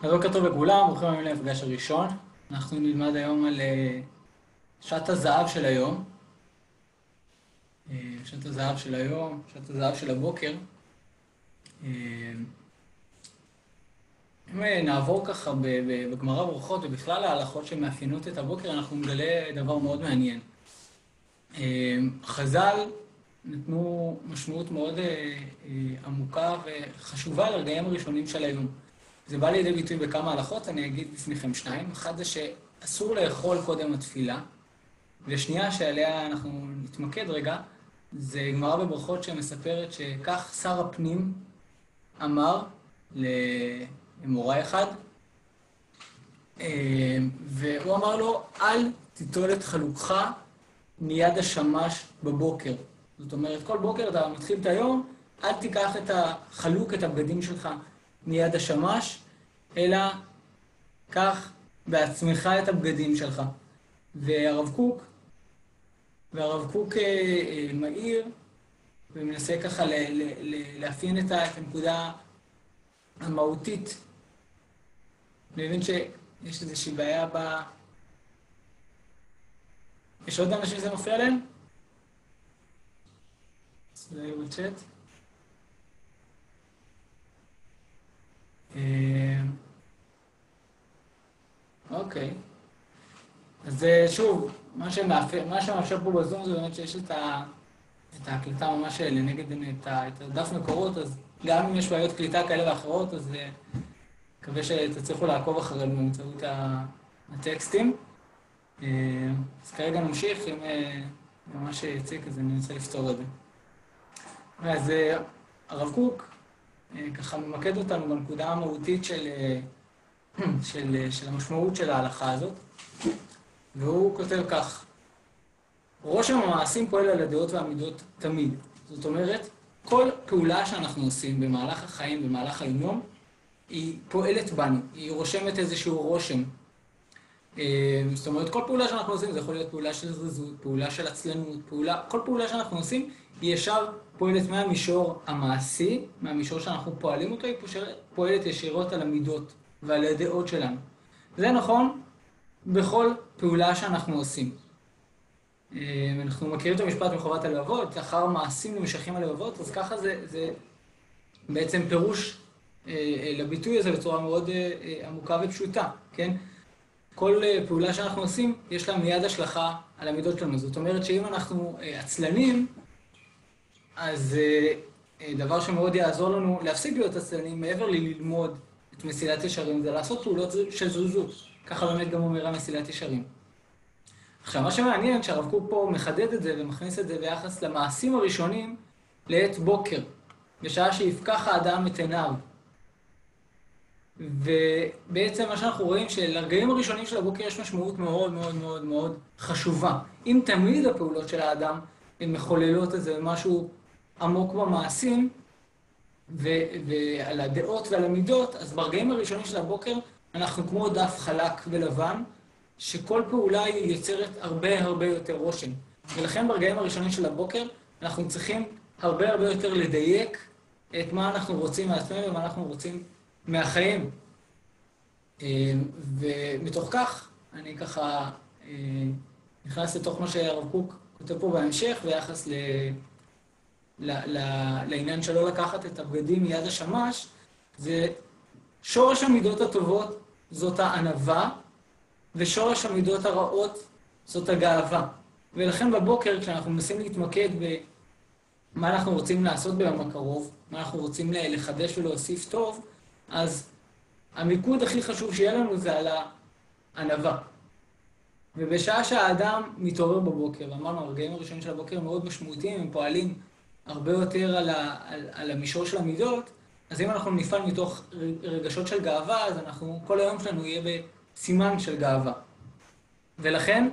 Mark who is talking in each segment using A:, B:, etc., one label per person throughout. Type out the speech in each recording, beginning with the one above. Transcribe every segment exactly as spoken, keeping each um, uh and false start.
A: אז בוקר טוב לכולם, ברוכים הבאים למפגש הראשון. אנחנו נלמד היום על אה, שעת הזהב של היום. אה, שעת הזהב של היום, שעת הזהב של הבוקר. אה, אם אה, נעבור ככה ב- ב- בגמרא ברכות ובכלל ההלכות שמאפיינות את הבוקר, אנחנו נגלה דבר מאוד מעניין. אה, חז"ל נתנו משמעות מאוד אה, אה, עמוקה וחשובה לרגעים הראשונים של היום. זה בא לידי ביטוי בכמה הלכות, אני אגיד בפניכם שניים. אחד זה שאסור לאכול קודם התפילה, ושנייה שעליה אנחנו נתמקד רגע, זה גמרא בברכות שמספרת שכך שר הפנים אמר למורה אחד, והוא אמר לו, אל תיטול את חלוקך מיד השמש בבוקר. זאת אומרת, כל בוקר אתה מתחיל את היום, אל תיקח את החלוק, את הבגדים שלך מיד השמש, אלא קח בעצמך את הבגדים שלך. והרב קוק, והרב קוק מאיר, ומנסה ככה ל- ל- ל- לאפיין את הנקודה המהותית. אני מבין שיש איזושהי בעיה ב... יש עוד אנשים שזה מופיע להם? אז אולי בצ'אט. אוקיי. אז שוב, מה שמאפשר, מה שמאפשר פה בזום זה באמת שיש את ה... את ההקלטה ממש לנגד את, ה... את הדף מקורות, אז גם אם יש בעיות קליטה כאלה ואחרות, אז מקווה שתצליחו לעקוב אחרינו באמצעות הטקסטים. אז כרגע נמשיך, אם ממש יציק, אז אני אנסה לפתור את זה. אז הרב קוק ככה ממקד אותנו בנקודה המהותית של, של, של המשמעות של ההלכה הזאת, והוא כותב כך: רושם המעשים פועל על הדעות והמידות תמיד. זאת אומרת, כל פעולה שאנחנו עושים במהלך החיים, במהלך היום, היא פועלת בנו, היא רושמת איזשהו רושם. זאת אומרת, כל פעולה שאנחנו עושים, זה יכול להיות פעולה של זריזות, פעולה של עצלנות, פעולה, כל פעולה שאנחנו עושים, היא ישר פועלת מהמישור המעשי, מהמישור שאנחנו פועלים אותו, היא פועלת ישירות על המידות ועל הדעות שלנו. זה נכון בכל פעולה שאנחנו עושים. אנחנו מכירים את המשפט מחובת הלבבות, אחר מעשים נמשכים הלבבות, אז ככה זה, זה בעצם פירוש לביטוי הזה בצורה מאוד עמוקה ופשוטה, כן? כל פעולה שאנחנו עושים, יש לה מיד השלכה על המידות שלנו. זאת אומרת שאם אנחנו עצלנים, אז דבר שמאוד יעזור לנו להפסיק להיות עצלנים, מעבר ללמוד את מסילת ישרים, זה לעשות פעולות של זריזות. ככה באמת גם אומר המסילת ישרים. עכשיו, מה שמעניין, שהרב קוק פה מחדד את זה ומכניס את זה ביחס למעשים הראשונים לעת בוקר, בשעה שיפקח האדם את עיניו. ובעצם מה שאנחנו רואים שלרגעים הראשונים של הבוקר יש משמעות מאוד מאוד מאוד מאוד חשובה. אם תמיד הפעולות של האדם הן מחוללות איזה משהו עמוק במעשים, ו- ועל הדעות ועל המידות, אז ברגעים הראשונים של הבוקר אנחנו כמו דף חלק ולבן, שכל פעולה היא יוצרת הרבה הרבה יותר רושם. ולכן ברגעים הראשונים של הבוקר אנחנו צריכים הרבה הרבה יותר לדייק את מה אנחנו רוצים מעצמנו ומה אנחנו רוצים מהחיים. ומתוך כך אני ככה נכנס לתוך מה שהרב קוק כותב פה בהמשך ביחס ל... ל... ל... לעניין שלא לקחת את הבגדים מיד השמש. זה שורש המידות הטובות זאת הענווה, ושורש המידות הרעות זאת הגאווה. ולכן בבוקר, כשאנחנו מנסים להתמקד במה אנחנו רוצים לעשות ביום הקרוב, מה אנחנו רוצים לחדש ולהוסיף טוב, אז המיקוד הכי חשוב שיהיה לנו זה על הענווה. ובשעה שהאדם מתעורר בבוקר, ואמרנו, הרגעים הראשונים של הבוקר מאוד משמעותיים, הם פועלים הרבה יותר על, ה, על, על המישור של המידות, אז אם אנחנו נפעל מתוך רגשות של גאווה, אז אנחנו, כל היום שלנו יהיה בסימן של גאווה. ולכן,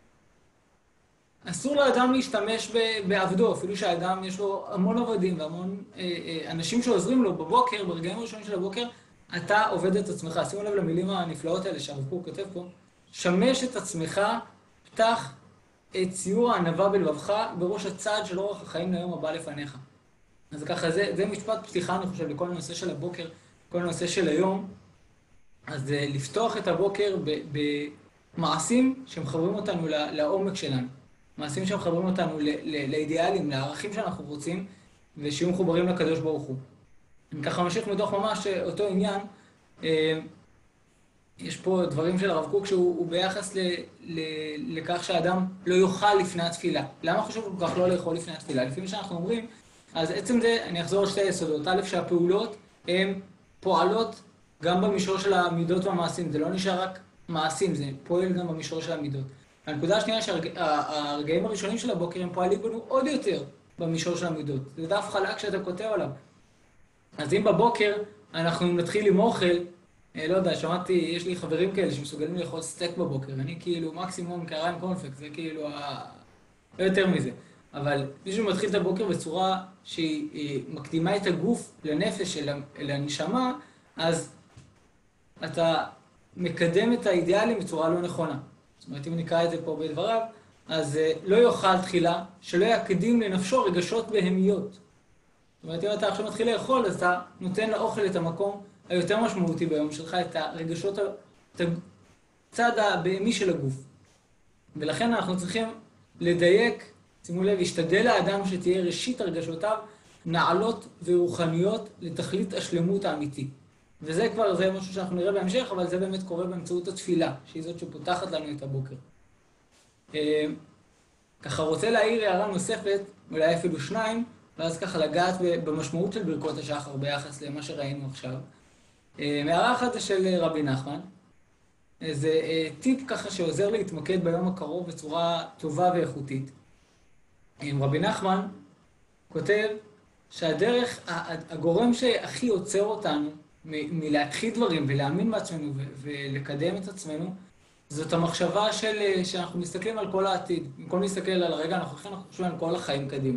A: אסור לאדם להשתמש בעבדו, אפילו שהאדם יש לו המון עבדים והמון אה, אה, אנשים שעוזרים לו בבוקר, ברגעים הראשונים של הבוקר, אתה עובד את עצמך. שימו לב למילים הנפלאות האלה שהרב קוק כותב פה. שמש את עצמך, פתח את ציור הענווה בלבבך בראש הצעד של אורח החיים ליום הבא לפניך. אז ככה, זה, זה משפט פתיחה, אני חושב, לכל הנושא של הבוקר, כל הנושא של היום. אז זה לפתוח את הבוקר במעשים שמחברים אותנו לעומק שלנו. מעשים שמחברים אותנו לאידיאלים, לערכים שאנחנו רוצים, ושיהיו מחוברים לקדוש ברוך הוא. אני ככה ממשיך מתוך ממש אותו עניין. יש פה דברים של הרב קוק שהוא ביחס ל, ל, לכך שהאדם לא יאכל לפני התפילה. למה חשוב כל כך לא לאכול לפני התפילה? לפי מה שאנחנו אומרים, אז עצם זה, אני אחזור על שתי יסודות. א', שהפעולות הן פועלות גם במישור של המידות והמעשים. זה לא נשאר רק מעשים, זה פועל גם במישור של המידות. הנקודה השנייה שהרגעים הראשונים של הבוקר הם פועלים בנו עוד יותר במישור של המידות. זה דף חלק שאתה כותב עליו. אז אם בבוקר אנחנו נתחיל עם אוכל, לא יודע, שמעתי, יש לי חברים כאלה שמסוגלים לאכול סטייק בבוקר, אני כאילו מקסימום קערה עם קורנפלקס, זה כאילו לא יותר מזה. אבל מישהו מתחיל את הבוקר בצורה שהיא מקדימה את הגוף לנפש, לנשמה, אז אתה מקדם את האידיאלים בצורה לא נכונה. זאת אומרת, אם נקרא את זה פה בדבריו, אז לא יאכל תחילה, שלא יקדים לנפשו רגשות בהמיות. זאת אומרת, אם אתה עכשיו מתחיל לאכול, אז אתה נותן לאוכל את המקום היותר משמעותי ביום שלך, את הרגשות, את הצד הבהמי של הגוף. ולכן אנחנו צריכים לדייק, שימו לב, השתדל לאדם שתהיה ראשית הרגשותיו נעלות ורוחניות לתכלית השלמות האמיתי. וזה כבר, זה משהו שאנחנו נראה בהמשך, אבל זה באמת קורה באמצעות התפילה, שהיא זאת שפותחת לנו את הבוקר. ככה רוצה להעיר הערה נוספת, אולי אפילו שניים, ואז ככה לגעת במשמעות של ברכות השחר ביחס למה שראינו עכשיו. הערה אחת זה של רבי נחמן. זה טיפ ככה שעוזר להתמקד ביום הקרוב בצורה טובה ואיכותית. רבי נחמן כותב שהדרך, הגורם שהכי עוצר אותנו מלהתחיל דברים ולהאמין בעצמנו ולקדם את עצמנו, זאת המחשבה של, שאנחנו מסתכלים על כל העתיד. במקום להסתכל על הרגע הנוכחי, אנחנו חושבים על כל החיים קדימה.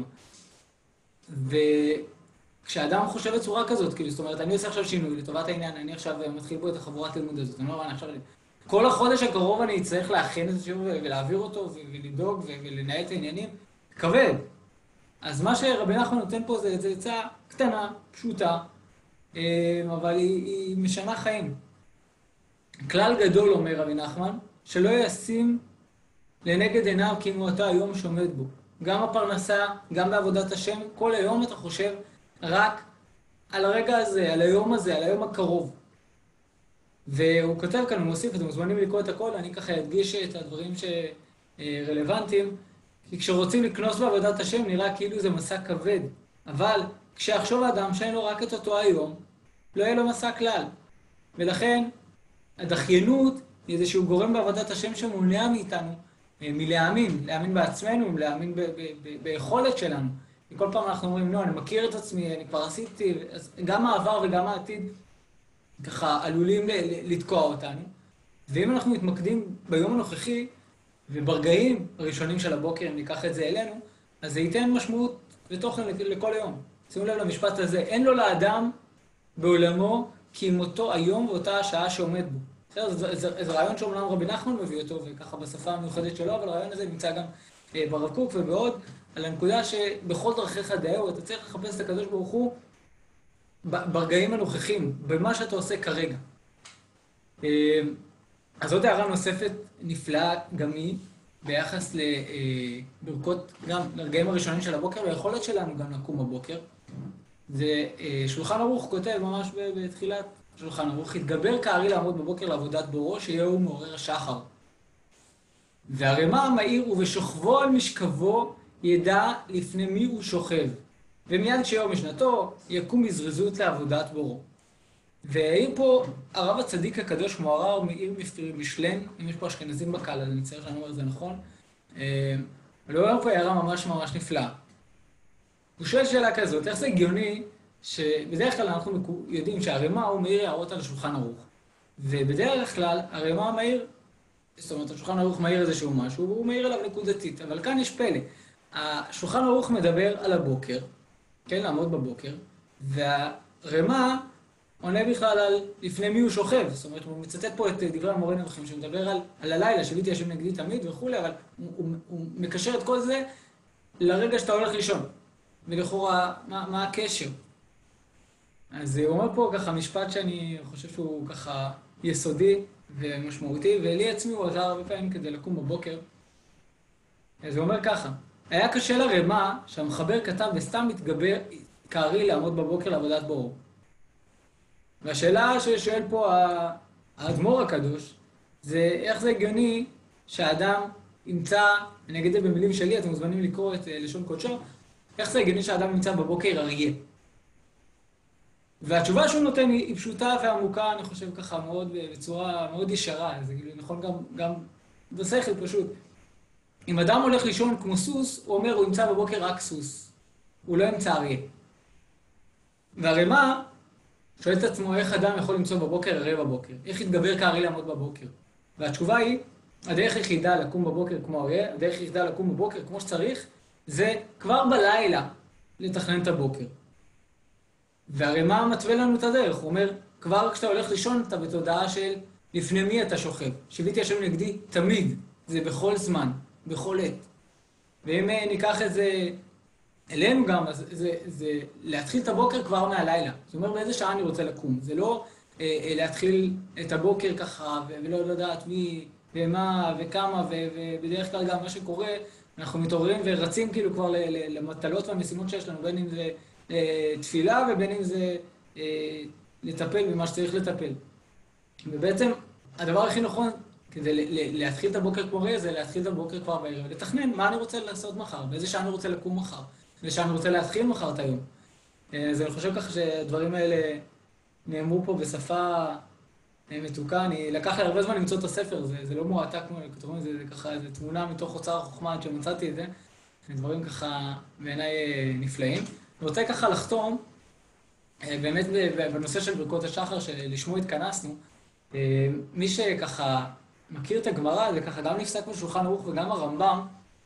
A: וכשאדם חושב בצורה כזאת, כאילו, זאת אומרת, אני עושה עכשיו שינוי לטובת העניין, אני עכשיו מתחיל פה את החבורת לימוד הזאת, אני לא רואה, אני עכשיו... כל החודש הקרוב אני צריך להכין את זה שוב ולהעביר אותו ולדאוג ולנהל את העניינים, כבד. אז מה שרבי נחמן נותן פה זה, זה עצה קטנה, פשוטה, אבל היא, היא משנה חיים. כלל גדול, אומר רבי נחמן, שלא ישים לנגד עיניו כמו אתה היום שעומד בו. גם הפרנסה, גם בעבודת השם, כל היום אתה חושב רק על הרגע הזה, על היום הזה, על היום הקרוב. והוא כותב כאן, הוא מוסיף, אתם מוזמנים לקרוא את הכל, אני ככה אדגיש את הדברים שרלוונטיים, כי כשרוצים לקנוס בעבודת השם נראה כאילו זה מסע כבד, אבל כשיחשוב האדם שאין לו רק את אותו היום, לא יהיה לו מסע כלל. ולכן הדחיינות היא איזשהו גורם בעבודת השם שמונע מאיתנו מלהאמין, להאמין בעצמנו, להאמין ב- ב- ב- ביכולת שלנו. וכל פעם אנחנו אומרים, לא, אני מכיר את עצמי, אני כבר עשיתי, אז גם העבר וגם העתיד ככה עלולים ל- לתקוע אותנו. ואם אנחנו מתמקדים ביום הנוכחי וברגעים הראשונים של הבוקר, אם ניקח את זה אלינו, אז זה ייתן משמעות ותוכן לכל יום. שימו לב למשפט הזה, אין לו לאדם בעולמו כי אם אותו היום ואותה השעה שעומד בו. זה, זה, זה רעיון שאומנם רבי נחמן מביא אותו, וככה בשפה המיוחדת שלו, אבל הרעיון הזה נמצא גם ברב קוק ובעוד, על הנקודה שבכל דרכיך דאהו, אתה צריך לחפש את הקדוש ברוך הוא ברגעים הנוכחים, במה שאתה עושה כרגע. אז עוד הערה נוספת נפלאה גם היא, ביחס לברכות, גם לרגעים הראשונים של הבוקר, והיכולת שלנו גם לקום בבוקר. זה שולחן ערוך כותב ממש בתחילת שולחן ערוך, התגבר כארי לעמוד בבוקר לעבודת בורו, שיהיו מעורר השחר. והרמה המאיר ובשוכבו על משכבו ידע לפני מי הוא שוכב. ומיד כשיום משנתו יקום בזריזות לעבודת בורו. והעיר פה הרב הצדיק הקדוש מוהר"ר מאיר משלן, אם יש פה אשכנזים בקהל, אני מצטער שאני אומר את זה נכון. אבל הוא אומר פה הערה ממש ממש נפלאה. הוא שואל שאלה כזאת, איך זה הגיוני שבדרך כלל אנחנו יודעים שהרמה הוא מאיר הערות על השולחן ערוך. ובדרך כלל הרמה מאיר, זאת אומרת, השולחן ערוך מאיר איזשהו משהו, והוא מאיר עליו נקודתית. אבל כאן יש פלא. השולחן ערוך מדבר על הבוקר, כן, לעמוד בבוקר, והרמה עונה בכלל על לפני מי הוא שוכב. זאת אומרת, הוא מצטט פה את דברי המורה נבוכים, שמדבר על, על הלילה, שביתי השם נגדי תמיד וכו', אבל הוא, הוא, הוא מקשר את כל זה לרגע שאתה הולך לישון. ולכאורה, מה, מה הקשר? אז הוא אומר פה ככה משפט שאני חושב שהוא ככה יסודי ומשמעותי, ולי עצמי הוא עזר הרבה פעמים כדי לקום בבוקר. אז הוא אומר ככה, היה קשה לרמה שהמחבר כתב וסתם מתגבר כארי לעמוד בבוקר לעבודת ברור. והשאלה ששואל פה האדמו"ר הקדוש, זה איך זה הגיוני שהאדם ימצא, אני אגיד את זה במילים שלי, אתם מוזמנים לקרוא את לשון קודשו, איך זה הגיוני שהאדם ימצא בבוקר אריה. והתשובה שהוא נותן היא פשוטה ועמוקה, אני חושב ככה מאוד, בצורה מאוד ישרה, זה נכון גם, גם בשכל פשוט. אם אדם הולך לישון כמו סוס, הוא אומר, הוא ימצא בבוקר רק סוס. הוא לא ימצא אריה. והרמה שואל את עצמו איך אדם יכול למצוא בבוקר אריה בבוקר. איך יתגבר כארי לעמוד בבוקר. והתשובה היא, הדרך היחידה לקום בבוקר כמו אריה, הדרך היחידה לקום בבוקר כמו שצריך, זה כבר בלילה לתכנן את הבוקר. והרמה מתווה לנו את הדרך. הוא אומר, כבר כשאתה הולך לישון, אתה בתודעה של לפני מי אתה שוכב. שיביתי השם נגדי תמיד. זה בכל זמן, בכל עת. ואם ניקח את זה אלינו גם, אז זה, זה להתחיל את הבוקר כבר מהלילה. זאת אומרת, באיזה שעה אני רוצה לקום. זה לא אה, אה, להתחיל את הבוקר ככה, ולא לדעת מי ומה וכמה, ו, ובדרך כלל גם מה שקורה, אנחנו מתעוררים ורצים כאילו כבר ל, ל, למטלות והמשימות שיש לנו, בין אם זה אה, תפילה ובין אם זה אה, לטפל במה שצריך לטפל. ובעצם הדבר הכי נכון, כדי להתחיל את הבוקר כמו ראה, זה להתחיל את הבוקר כבר בערב, לתכנן מה אני רוצה לעשות מחר, באיזה שעה אני רוצה לקום מחר, באיזה שעה אני רוצה להתחיל מחר את היום. אז אני חושב ככה שהדברים האלה נאמרו פה בשפה מתוקה. אני לקח לי הרבה זמן למצוא את הספר, זה, זה לא מועתק כמו כתובים, זה, זה ככה, זה תמונה מתוך אוצר החוכמה עד שמצאתי את זה. דברים ככה בעיניי נפלאים. אני רוצה ככה לחתום, באמת בנושא של ברכות השחר שלשמו התכנסנו, מי שככה מכיר את הגמרא, זה ככה גם נפסק בשולחן ערוך וגם הרמב"ם,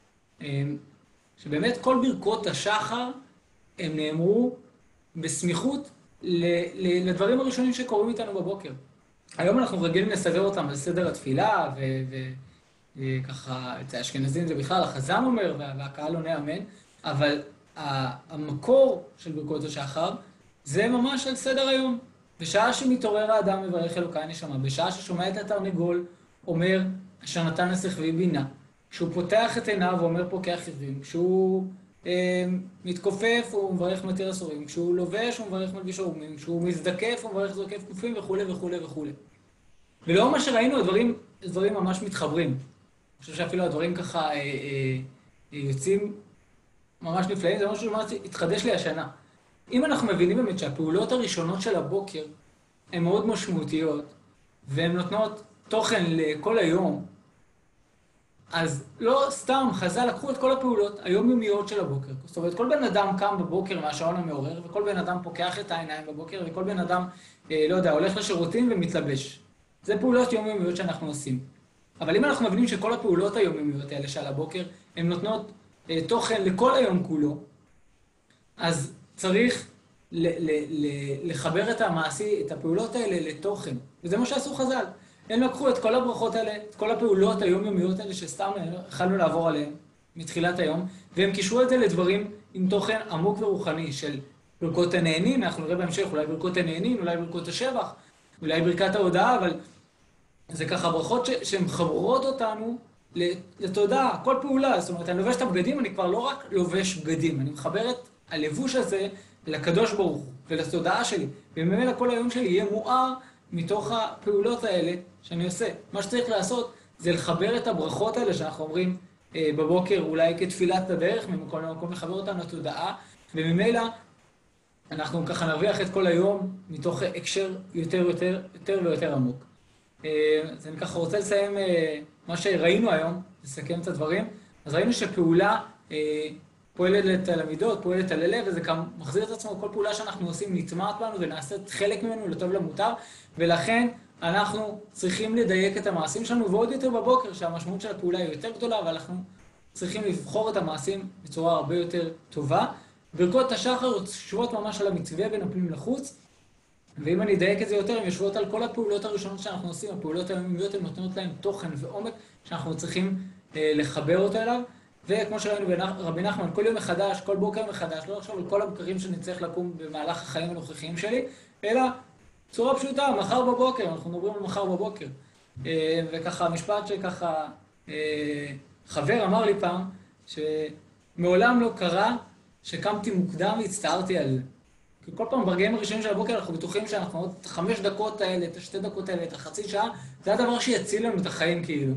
A: שבאמת כל ברכות השחר הם נאמרו בסמיכות לדברים הראשונים שקורים איתנו בבוקר. היום אנחנו רגילים לסדר אותם על סדר התפילה, וככה את האשכנזים זה בכלל החזן אומר, והקהל עונה אמן, אבל המקור של ברכות השחר זה ממש על סדר היום. בשעה שמתעורר האדם מברך אלוקי נשמה, בשעה ששומע את התרנגול אומר אשר נתן לשכבי בינה, כשהוא פותח את עיניו ואומר פוקח עיוורים, כשהוא אה, מתכופף הוא מברך מתיר אסורים, כשהוא לובש הוא מברך מלביש ערומים, כשהוא מזדקף הוא מברך זוקף כנפים וכו' וכו' וכו'. ולאור מה שראינו הדברים, הדברים ממש מתחברים. אני חושב שאפילו הדברים ככה אה, אה, יוצאים ממש נפלאים, זה משהו שממש התחדש לי השנה. אם אנחנו מבינים באמת שהפעולות הראשונות של הבוקר הן מאוד משמעותיות, והן נותנות תוכן לכל היום, אז לא סתם חז"ל לקחו את כל הפעולות היומיומיות של הבוקר. זאת אומרת, כל בן אדם קם בבוקר מהשעון המעורר, וכל בן אדם פוקח את העיניים בבוקר, וכל בן אדם, אה, לא יודע, הולך לשירותים ומתלבש. זה פעולות יומיומיות שאנחנו עושים. אבל אם אנחנו מבינים שכל הפעולות היומיומיות האלה של הבוקר, הן נותנות אה, תוכן לכל היום כולו, אז צריך ל- ל- ל- לחבר את המעשי, את הפעולות האלה לתוכן. וזה מה שעשו חז"ל. הם לקחו את כל הברכות האלה, את כל הפעולות היומיומיות האלה שסתם יכלנו לעבור עליהן מתחילת היום, והם קישרו את זה לדברים עם תוכן עמוק ורוחני של ברכות הנהנים, אנחנו נראה בהמשך, אולי ברכות הנהנים, אולי ברכות השבח, אולי ברכת ההודעה, אבל זה ככה ברכות ש- שהן חברות אותנו לתודעה, כל פעולה. זאת אומרת, אני לובש את הבגדים, אני כבר לא רק לובש בגדים, אני מחבר את הלבוש הזה לקדוש ברוך הוא ולתודעה שלי, וממילא כל היום שלי יהיה מואר מתוך הפעולות האלה שאני עושה. מה שצריך לעשות זה לחבר את הברכות האלה שאנחנו אומרים אה, בבוקר, אולי כתפילת הדרך, ממקום למקום לחבר אותנו לתודעה, וממילא אנחנו ככה נרוויח את כל היום מתוך הקשר יותר יותר יותר ויותר עמוק. אה, אז אני ככה רוצה לסיים אה, מה שראינו היום, לסכם את הדברים. אז ראינו שפעולה אה, פועלת על המידות, פועלת על הלב, וזה גם מחזיר את עצמו, כל פעולה שאנחנו עושים נטמעת בנו ונעשית חלק ממנו לטוב למותר, ולכן אנחנו צריכים לדייק את המעשים שלנו, ועוד יותר בבוקר שהמשמעות של הפעולה היא יותר גדולה, אבל אנחנו צריכים לבחור את המעשים בצורה הרבה יותר טובה. ברכות השחר יושבות ממש על המצווה בין הפנים לחוץ, ואם אני אדייק את זה יותר, הן יושבות על כל הפעולות הראשונות שאנחנו עושים, הפעולות היומיומיות הן נותנות להן תוכן ועומק שאנחנו צריכים אה, לחבר אותו אליו. וכמו שראינו ברבי נחמן, כל יום מחדש, כל בוקר מחדש, לא לחשוב על כל הבקרים שאני צריך לקום במהלך החיים הנוכחיים שלי, אלא צורה פשוטה, מחר בבוקר, אנחנו מדברים על מחר בבוקר. אה, וככה, משפט שככה, אה, חבר אמר לי פעם, שמעולם לא קרה שקמתי מוקדם והצטערתי על זה. כי כל פעם ברגעים הראשונים של הבוקר אנחנו בטוחים שאנחנו עוד את החמש דקות האלה, את השתי דקות האלה, את החצי שעה, זה הדבר שיציל לנו את החיים כאילו.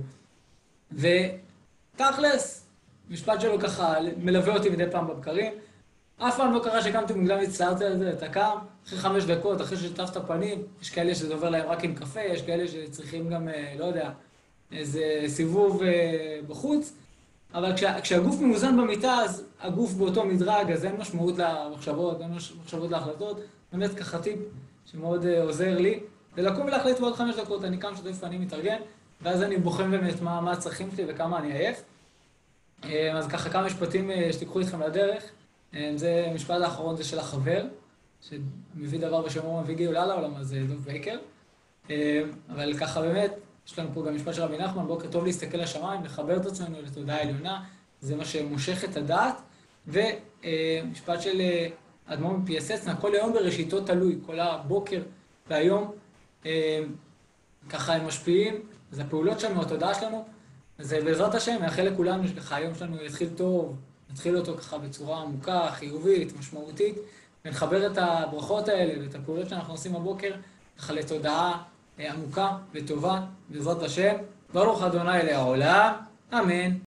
A: ותכלס, משפט שלו ככה מלווה אותי מדי פעם בבקרים. אף פעם לא קרה שקמתי מוקדם והצטערתי על זה, אתה קם, אחרי חמש דקות, אחרי שטפת פנים, יש כאלה שזה עובר להם רק עם קפה, יש כאלה שצריכים גם, אה, לא יודע, איזה סיבוב אה, בחוץ, אבל כשה, כשהגוף מאוזן במיטה, אז הגוף באותו מדרג, אז אין משמעות למחשבות, אין משמעות להחלטות. באמת ככה טיפ שמאוד אה, עוזר לי. זה לקום ולהחליט בעוד חמש דקות, אני קם שוטף ואני מתארגן, ואז אני בוחן באמת מה, מה הצרכים שלי וכמה אני עייף. אה, אז ככה כמה משפטים אה, שתיקחו איתכם לדרך. אה, זה משפט האחרון, זה של החבר, שמביא דבר בשמו מביא גאולה לעולם, אז זה דוב בייקר. אה, אבל ככה באמת, יש לנו פה גם משפט של רבי נחמן, בוקר טוב להסתכל לשמיים, לחבר את עצמנו לתודעה העליונה, זה מה שמושך את הדעת. ומשפט של אדמו"ר מפייסצנה, כל היום בראשיתו תלוי, כל הבוקר והיום, ככה הם משפיעים, אז הפעולות שלנו, התודעה שלנו, אז בעזרת השם, מאחל לכולנו שככה היום שלנו יתחיל טוב, נתחיל אותו ככה בצורה עמוקה, חיובית, משמעותית, ונחבר את הברכות האלה ואת הפעולות שאנחנו עושים בבוקר, ככה לתודעה עמוקה וטובה, בעזרת השם. ברוך ה' לעולם, אמן.